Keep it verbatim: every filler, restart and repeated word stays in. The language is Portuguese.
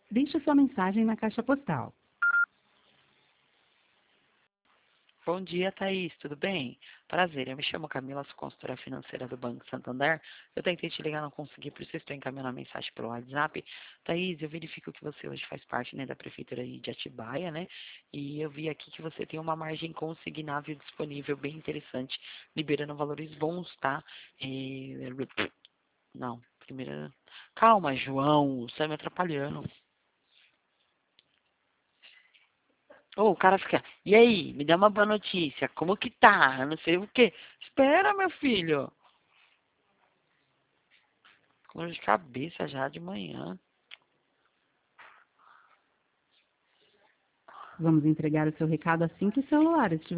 Deixe sua mensagem na caixa postal. Bom dia, Thaís, tudo bem? Prazer, eu me chamo Camila, sou consultora financeira do Banco Santander. Eu tentei te ligar, não consegui, por isso eu estou encaminhando a mensagem pelo WhatsApp. Thaís, eu verifico que você hoje faz parte, né, da Prefeitura aí de Atibaia, né? E eu vi aqui que você tem uma margem consignável disponível bem interessante, liberando valores bons, tá? E... Não, primeiro... Calma, João, você está me atrapalhando. Ô, o cara fica, e aí, me dá uma boa notícia, como que tá? Eu não sei o quê. Espera, meu filho. Com dor de cabeça já de manhã. Vamos entregar o seu recado assim que o celular estiver